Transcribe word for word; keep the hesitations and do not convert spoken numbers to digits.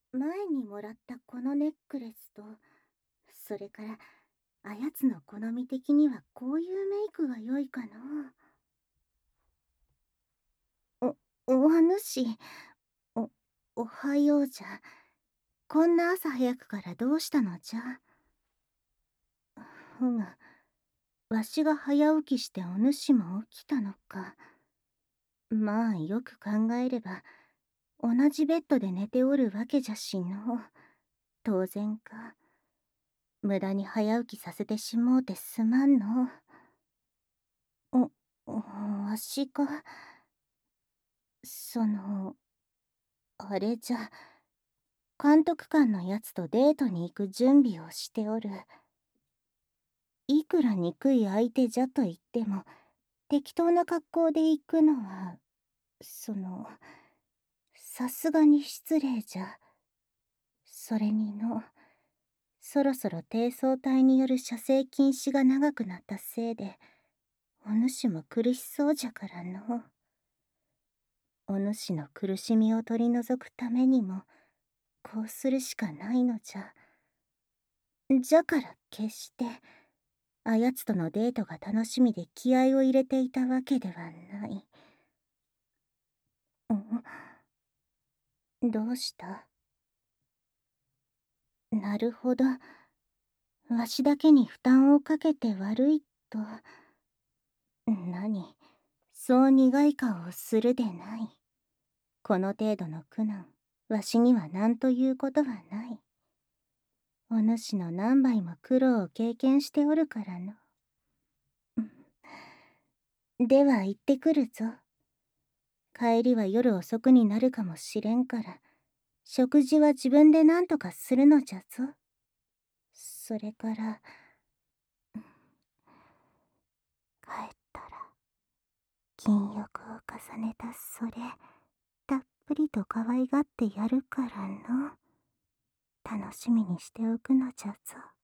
前にもらったこのネックレスと、それから、あやつの好み的にはこういうメイクが良いかな。お、お主、お、おはようじゃ。こんな朝早くからどうしたのじゃ。ふむ、わしが早起きしてお主も起きたのか。まあよく考えれば、同じベッドで寝ておるわけじゃしの。当然か。無駄に早起きさせてしもうてすまんの。お、おわしが、その、あれじゃ、監督官のやつとデートに行く準備をしておる。いくら憎い相手じゃと言っても、適当な格好で行くのは、その、さすがに失礼じゃ。それにの、そろそろ低層体による射精禁止が長くなったせいで、お主も苦しそうじゃからの。お主の苦しみを取り除くためにも、こうするしかないのじゃ。じゃから決して、あやつとのデートが楽しみで気合を入れていたわけではない。んどうした？なるほど。わしだけに負担をかけて悪いと。何、そう苦い顔をするでない。この程度の苦難、わしには何ということはない。お主の何倍も苦労を経験しておるからの。では行ってくるぞ。帰りは夜遅くになるかもしれんから、食事は自分で何とかするのじゃぞ。それから、帰ったら、禁欲を重ねたそれ、たっぷりと可愛がってやるからの。楽しみにしておくのじゃぞ。